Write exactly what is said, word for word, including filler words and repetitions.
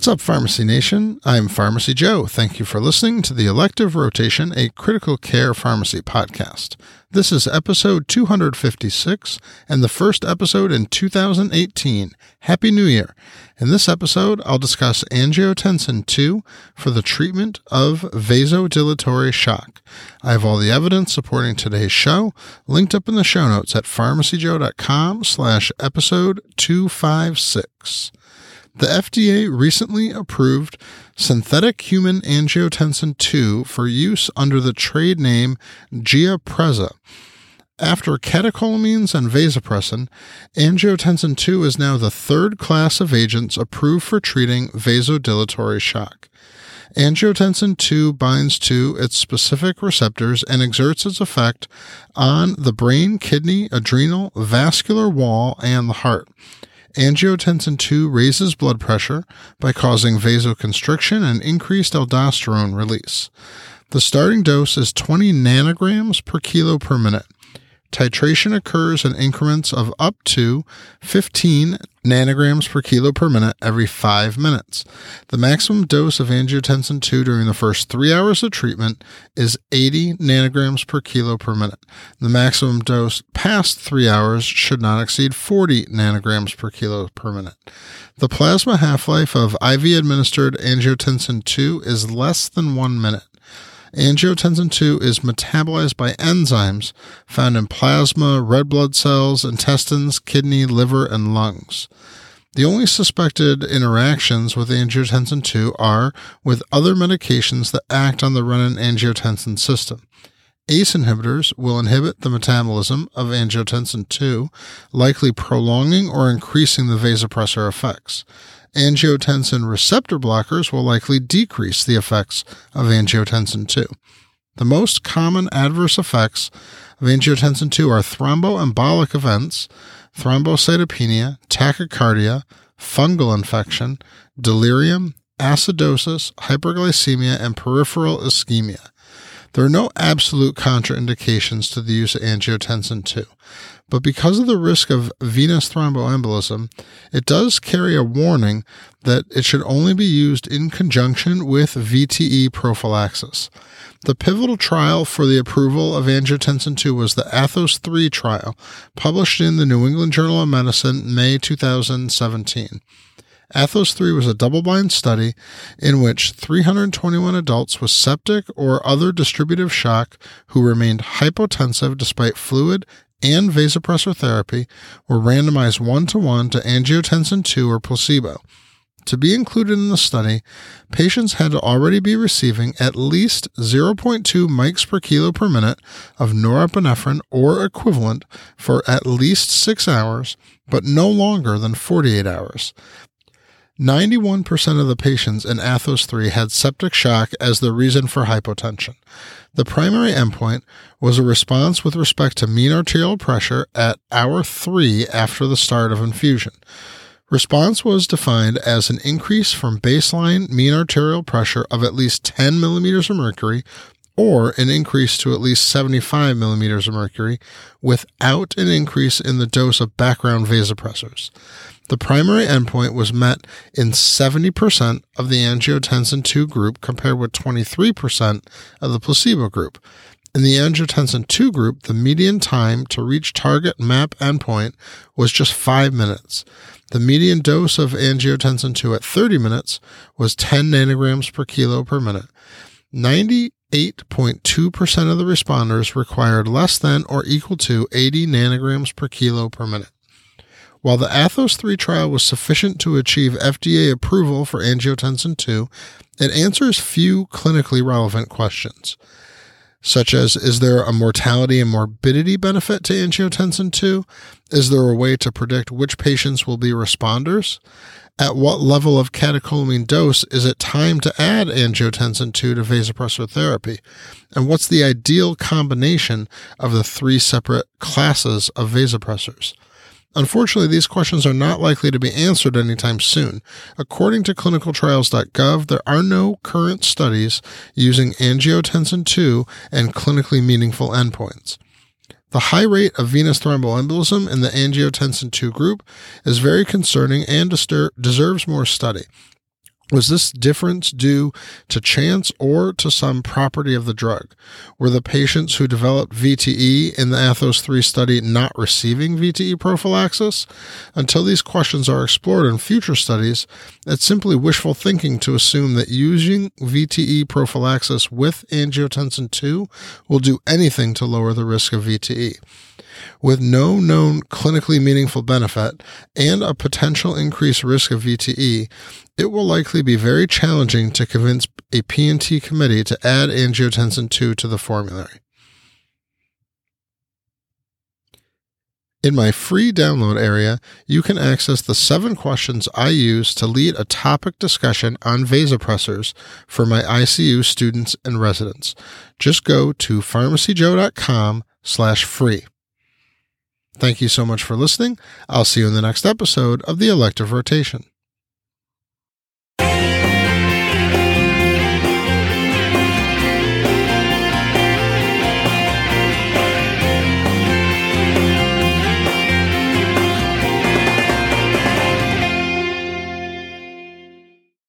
What's up, Pharmacy Nation? I'm Pharmacy Joe. Thank you for listening to the Elective Rotation, a critical care pharmacy podcast. This is episode two hundred fifty-six and the first episode in two thousand eighteen. Happy New Year! In this episode, I'll discuss angiotensin two for the treatment of vasodilatory shock. I have all the evidence supporting today's show linked up in the show notes at pharmacyjoe.com slash episode 256. The F D A recently approved synthetic human angiotensin two for use under the trade name Giapreza. After catecholamines and vasopressin, angiotensin two is now the third class of agents approved for treating vasodilatory shock. Angiotensin two binds to its specific receptors and exerts its effect on the brain, kidney, adrenal, vascular wall, and the heart. Angiotensin two raises blood pressure by causing vasoconstriction and increased aldosterone release. The starting dose is twenty nanograms per kilo per minute. Titration occurs in increments of up to fifteen nanograms per kilo per minute every five minutes. The maximum dose of angiotensin two during the first three hours of treatment is eighty nanograms per kilo per minute. The maximum dose past three hours should not exceed forty nanograms per kilo per minute. The plasma half-life of I V-administered angiotensin two is less than one minute. Angiotensin two is metabolized by enzymes found in plasma, red blood cells, intestines, kidney, liver, and lungs. The only suspected interactions with angiotensin two are with other medications that act on the renin-angiotensin system. A C E inhibitors will inhibit the metabolism of angiotensin two, likely prolonging or increasing the vasopressor effects. Angiotensin receptor blockers will likely decrease the effects of angiotensin two. The most common adverse effects of angiotensin two are thromboembolic events, thrombocytopenia, tachycardia, fungal infection, delirium, acidosis, hyperglycemia, and peripheral ischemia. There are no absolute contraindications to the use of angiotensin two, but because of the risk of venous thromboembolism, it does carry a warning that it should only be used in conjunction with V T E prophylaxis. The pivotal trial for the approval of angiotensin two was the ATHOS three trial, published in the New England Journal of Medicine, May two thousand seventeen. ATHOS three was a double-blind study in which three hundred twenty-one adults with septic or other distributive shock who remained hypotensive despite fluid and vasopressor therapy were randomized one-to-one to angiotensin two or placebo. To be included in the study, patients had to already be receiving at least zero point two mics per kilo per minute of norepinephrine or equivalent for at least six hours, but no longer than forty-eight hours. ninety-one percent of the patients in ATHOS three had septic shock as the reason for hypotension. The primary endpoint was a response with respect to mean arterial pressure at hour three after the start of infusion. Response was defined as an increase from baseline mean arterial pressure of at least ten millimeters of mercury or an increase to at least seventy-five millimeters of mercury without an increase in the dose of background vasopressors. The primary endpoint was met in seventy percent of the angiotensin two group compared with twenty-three percent of the placebo group. In the angiotensin two group, the median time to reach target map endpoint was just five minutes. The median dose of angiotensin two at thirty minutes was ten nanograms per kilo per minute. ninety-eight point two percent of the responders required less than or equal to eighty nanograms per kilo per minute. While the ATHOS three trial was sufficient to achieve F D A approval for angiotensin two, it answers few clinically relevant questions, such as, is there a mortality and morbidity benefit to angiotensin two? Is there a way to predict which patients will be responders? At what level of catecholamine dose is it time to add angiotensin two to vasopressor therapy? And what's the ideal combination of the three separate classes of vasopressors? Unfortunately, these questions are not likely to be answered anytime soon. According to clinical trials dot gov, there are no current studies using angiotensin two and clinically meaningful endpoints. The high rate of venous thromboembolism in the angiotensin two group is very concerning and distur- deserves more study. Was this difference due to chance or to some property of the drug? Were the patients who developed V T E in the Athos three study not receiving V T E prophylaxis? Until these questions are explored in future studies, it's simply wishful thinking to assume that using V T E prophylaxis with angiotensin two will do anything to lower the risk of V T E. With no known clinically meaningful benefit and a potential increased risk of V T E, it will likely be very challenging to convince a P and T committee to add angiotensin two to the formulary. In my free download area, you can access the seven questions I use to lead a topic discussion on vasopressors for my I C U students and residents. Just go to pharmacyjoe.com slash free. Thank you so much for listening. I'll see you in the next episode of the Elective Rotation.